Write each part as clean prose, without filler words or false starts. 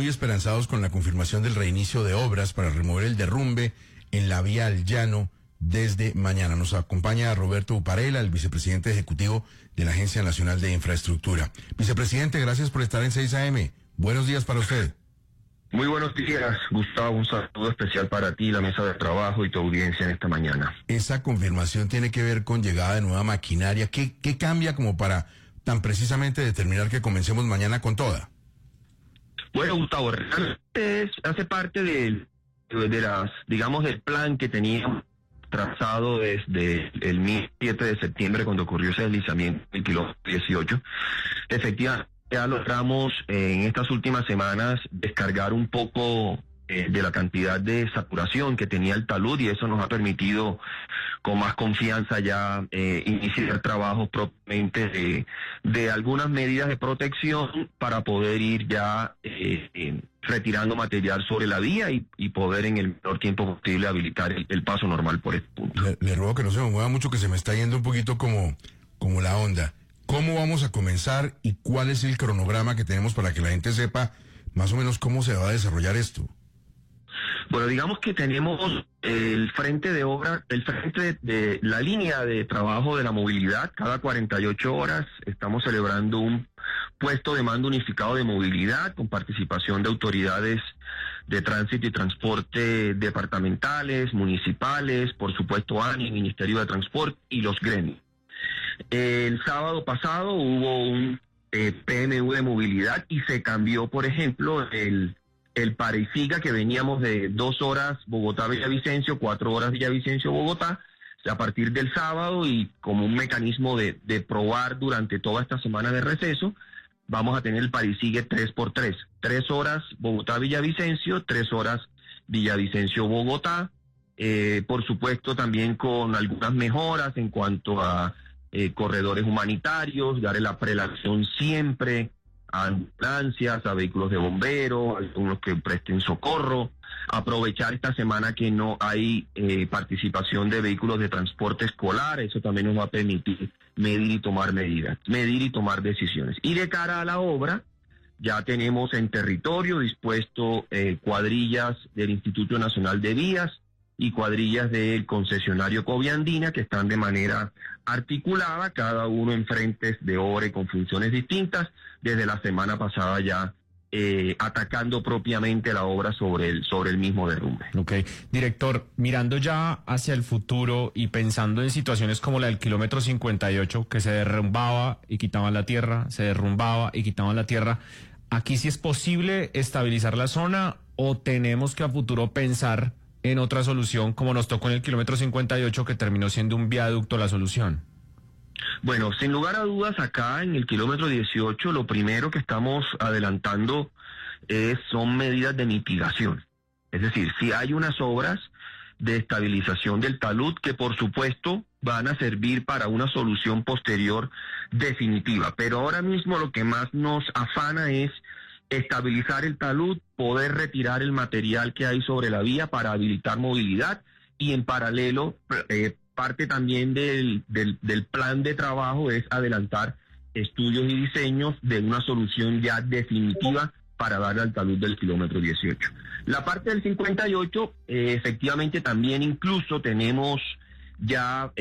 esperanzados con la confirmación del reinicio de obras para remover el derrumbe en la vía al llano desde mañana. Nos acompaña Roberto Uparela, el vicepresidente ejecutivo de la Agencia Nacional de Infraestructura. Vicepresidente, gracias por estar en 6 AM. Buenos días para usted. Muy buenos días, Gustavo. Un saludo especial para ti, la mesa de trabajo y tu audiencia en esta mañana. Esa confirmación tiene que ver con llegada de nueva maquinaria. ¿Qué cambia como para tan precisamente determinar que comencemos mañana con toda? Bueno, Gustavo, realmente hace parte de las, digamos, del plan que teníamos trazado desde el 7 de septiembre cuando ocurrió ese deslizamiento del kilómetro 18. Efectivamente, ya logramos en estas últimas semanas descargar un poco de la cantidad de saturación que tenía el talud, y eso nos ha permitido con más confianza ya iniciar trabajos propiamente de algunas medidas de protección para poder ir ya retirando material sobre la vía y poder en el menor tiempo posible habilitar el paso normal por este punto. Le ruego que no se me mueva mucho, que se me está yendo un poquito como la onda. ¿Cómo vamos a comenzar y cuál es el cronograma que tenemos para que la gente sepa más o menos cómo se va a desarrollar esto? Bueno, digamos que tenemos el frente de obra, el frente de la línea de trabajo de la movilidad. Cada 48 horas estamos celebrando un puesto de mando unificado de movilidad con participación de autoridades de tránsito y transporte departamentales, municipales, por supuesto ANI, Ministerio de Transporte y los gremios. El sábado pasado hubo un PMU de movilidad y se cambió, por ejemplo, el Pare-y-Siga, que veníamos de 2 horas Bogotá-Villavicencio, 4 horas Villavicencio-Bogotá, a partir del sábado, y como un mecanismo de probar durante toda esta semana de receso, vamos a tener el Pare-y-Siga 3x3, 3 horas Bogotá-Villavicencio, 3 horas Villavicencio-Bogotá, por supuesto también con algunas mejoras en cuanto a corredores humanitarios, darle la prelación siempre a ambulancias, a vehículos de bomberos, a algunos que presten socorro, aprovechar esta semana que no hay participación de vehículos de transporte escolar. Eso también nos va a permitir medir y tomar medidas, medir y tomar decisiones. Y de cara a la obra, ya tenemos en territorio dispuesto cuadrillas del Instituto Nacional de Vías y cuadrillas del concesionario Coviandina, que están de manera articulada, cada uno en frentes de obra y con funciones distintas, desde la semana pasada ya atacando propiamente la obra sobre el mismo derrumbe. Ok, director, mirando ya hacia el futuro y pensando en situaciones como la del kilómetro 58, que se derrumbaba y quitaban la tierra, se derrumbaba y quitaban la tierra, ¿aquí sí es posible estabilizar la zona o tenemos que a futuro pensar en otra solución, como nos tocó en el kilómetro 58, que terminó siendo un viaducto la solución? Bueno, sin lugar a dudas, acá en el kilómetro 18, lo primero que estamos adelantando son medidas de mitigación. Es decir, si hay unas obras de estabilización del talud que por supuesto van a servir para una solución posterior definitiva. Pero ahora mismo lo que más nos afana es estabilizar el talud, poder retirar el material que hay sobre la vía para habilitar movilidad, y en paralelo parte también del plan de trabajo es adelantar estudios y diseños de una solución ya definitiva para darle al talud del kilómetro 18. La parte del 58, efectivamente también incluso tenemos ya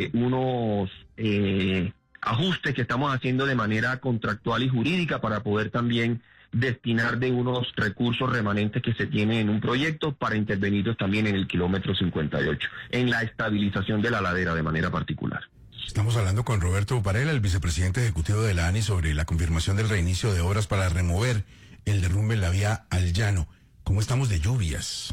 unos ajustes que estamos haciendo de manera contractual y jurídica para poder también destinar de unos recursos remanentes que se tienen en un proyecto para intervenirlos también en el kilómetro 58, en la estabilización de la ladera de manera particular. Estamos hablando con Roberto Uparela, el vicepresidente ejecutivo de la ANI, sobre la confirmación del reinicio de obras para remover el derrumbe en la vía al llano. ¿Cómo estamos de lluvias?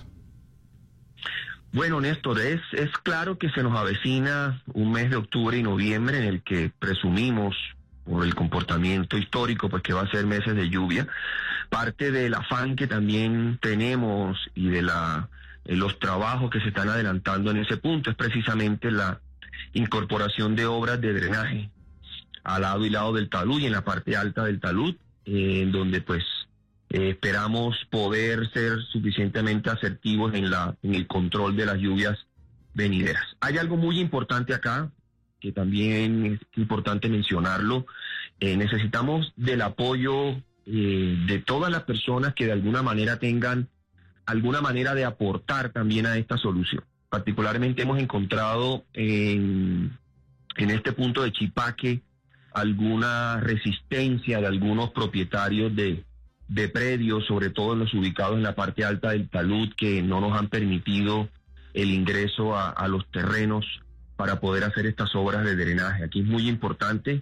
Bueno, Néstor, es claro que se nos avecina un mes de octubre y noviembre en el que presumimos, por el comportamiento histórico, pues que va a ser meses de lluvia. Parte del afán que también tenemos y de los trabajos que se están adelantando en ese punto es precisamente la incorporación de obras de drenaje al lado y lado del talud y en la parte alta del talud, en donde pues esperamos poder ser suficientemente asertivos en el control de las lluvias venideras. Hay algo muy importante acá, que también es importante mencionarlo. Necesitamos del apoyo de todas las personas que de alguna manera tengan alguna manera de aportar también a esta solución. Particularmente hemos encontrado en este punto de Chipaque alguna resistencia de algunos propietarios de predios, sobre todo los ubicados en la parte alta del talud, que no nos han permitido el ingreso a los terrenos para poder hacer estas obras de drenaje. Aquí es muy importante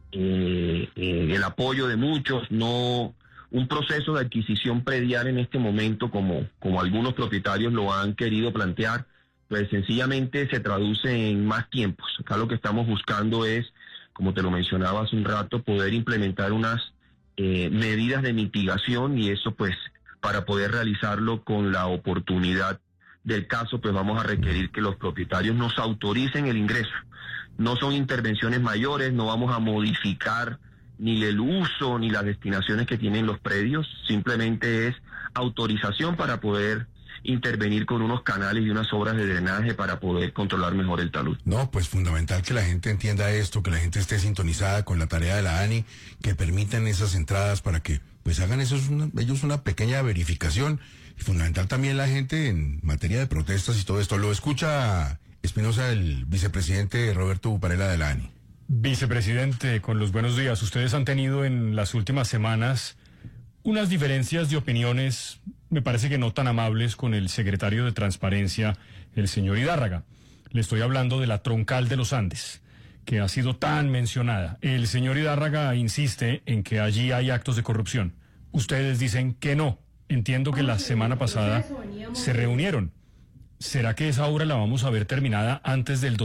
el apoyo de muchos, no un proceso de adquisición predial en este momento como algunos propietarios lo han querido plantear, pues sencillamente se traduce en más tiempos. Acá lo que estamos buscando es, como te lo mencionaba hace un rato, poder implementar unas medidas de mitigación, y eso pues para poder realizarlo con la oportunidad del caso, pues vamos a requerir que los propietarios nos autoricen el ingreso. No son intervenciones mayores, no vamos a modificar ni el uso ni las destinaciones que tienen los predios, simplemente es autorización para poder intervenir con unos canales y unas obras de drenaje para poder controlar mejor el talud. No, pues fundamental que la gente entienda esto, que la gente esté sintonizada con la tarea de la ANI, que permitan esas entradas para que pues hagan ellos una pequeña verificación. Y fundamental también la gente en materia de protestas y todo esto. Lo escucha Espinosa, el vicepresidente Roberto Buparella de la ANI. Vicepresidente, con los buenos días. Ustedes han tenido en las últimas semanas unas diferencias de opiniones, me parece que no tan amables, con el secretario de Transparencia, el señor Hidárraga. Le estoy hablando de la troncal de los Andes, que ha sido tan mencionada. El señor Hidárraga insiste en que allí hay actos de corrupción. Ustedes dicen que no. Entiendo que la semana pasada se reunieron. ¿Será que esa obra la vamos a ver terminada antes del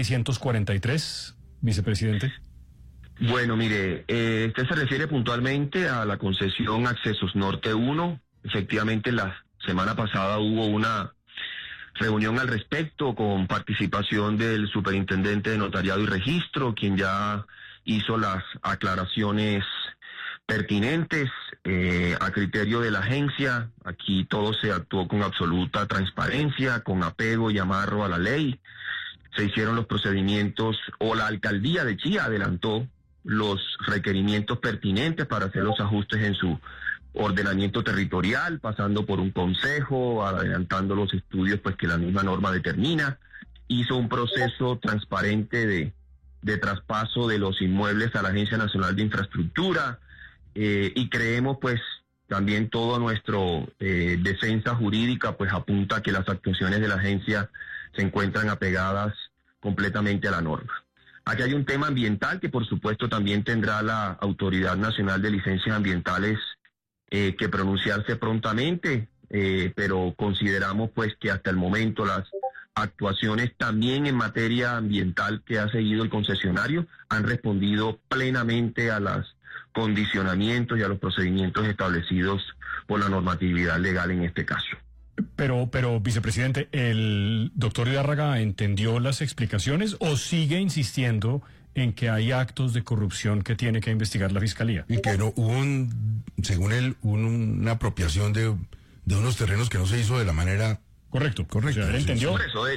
2643, vicepresidente? Bueno, mire, usted se refiere puntualmente a la concesión Accesos Norte 1. Efectivamente, la semana pasada hubo una reunión al respecto con participación del superintendente de Notariado y Registro, quien ya hizo las aclaraciones pertinentes a criterio de la agencia. Aquí todo se actuó con absoluta transparencia, con apego y amarro a la ley. Se hicieron los procedimientos, o la alcaldía de Chía adelantó los requerimientos pertinentes para hacer los ajustes en su ordenamiento territorial, pasando por un consejo, adelantando los estudios pues que la misma norma determina. Hizo un proceso transparente de traspaso de los inmuebles a la Agencia Nacional de Infraestructura, y creemos pues también toda nuestra defensa jurídica pues apunta a que las actuaciones de la agencia se encuentran apegadas completamente a la norma. Aquí hay un tema ambiental que por supuesto también tendrá la Autoridad Nacional de Licencias Ambientales que pronunciarse prontamente, pero consideramos pues que hasta el momento las actuaciones también en materia ambiental que ha seguido el concesionario han respondido plenamente a los condicionamientos y a los procedimientos establecidos por la normatividad legal en este caso. Pero, vicepresidente, ¿el doctor Hidárraga entendió las explicaciones o sigue insistiendo en que hay actos de corrupción que tiene que investigar la Fiscalía? Y que no hubo, según él, una apropiación de unos terrenos que no se hizo de la manera correcto. O sea, ¿él entendió? Por eso,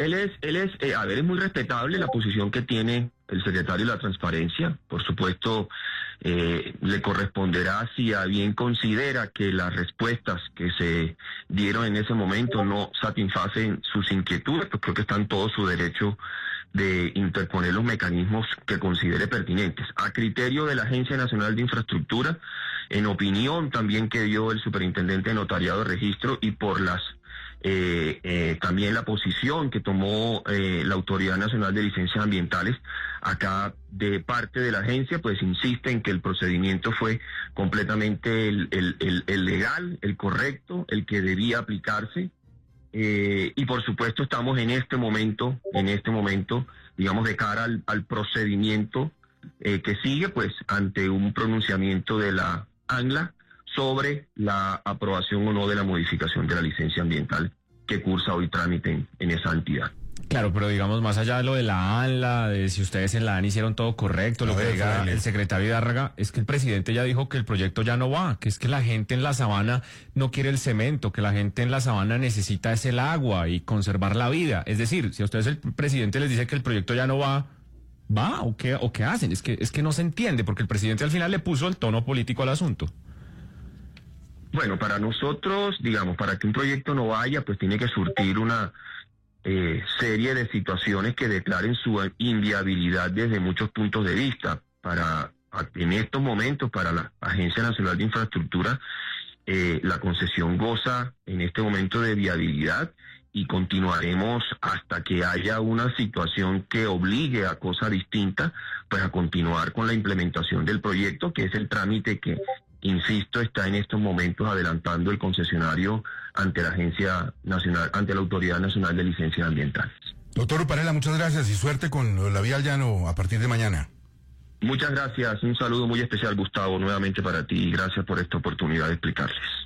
es muy respetable la posición que tiene el secretario de la Transparencia. Por supuesto, le corresponderá, si a bien considera que las respuestas que se dieron en ese momento no satisfacen sus inquietudes, pues creo que está en todo su derecho de interponer los mecanismos que considere pertinentes. A criterio de la Agencia Nacional de Infraestructura, en opinión también que dio el superintendente de Notariado de Registro y por las también la posición que tomó la Autoridad Nacional de Licencias Ambientales, acá de parte de la agencia, pues insiste en que el procedimiento fue completamente el legal, el correcto, el que debía aplicarse, y por supuesto estamos en este momento, digamos, de cara al procedimiento que sigue, pues ante un pronunciamiento de la ANLA sobre la aprobación o no de la modificación de la licencia ambiental que cursa hoy trámite en esa entidad. Claro, pero digamos, más allá de lo de la ANLA, de si ustedes en la ANI hicieron todo correcto, lo que diga el secretario Hidárraga, es que el presidente ya dijo que el proyecto ya no va, que es que la gente en la sabana no quiere el cemento, que la gente en la sabana necesita es el agua y conservar la vida. Es decir, si a ustedes el presidente les dice que el proyecto ya no va o qué hacen. Es que no se entiende, porque el presidente al final le puso el tono político al asunto. Bueno, para nosotros, digamos, para que un proyecto no vaya, pues tiene que surtir una serie de situaciones que declaren su inviabilidad desde muchos puntos de vista. En estos momentos, para la Agencia Nacional de Infraestructura, la concesión goza en este momento de viabilidad y continuaremos hasta que haya una situación que obligue a cosa distinta, pues a continuar con la implementación del proyecto, que es el trámite que, insisto, está en estos momentos adelantando el concesionario ante la Agencia Nacional, ante la Autoridad Nacional de Licencias Ambientales. Doctor Uparela, muchas gracias y suerte con la vía al llano a partir de mañana. Muchas gracias, un saludo muy especial, Gustavo, nuevamente para ti y gracias por esta oportunidad de explicarles.